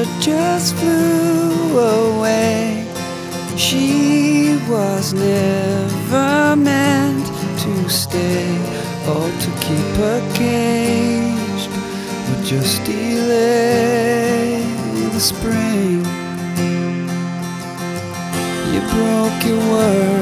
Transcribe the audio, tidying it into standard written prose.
just flew away. She was never meant to stay or to keep her caged, but just delay the spring. You broke your word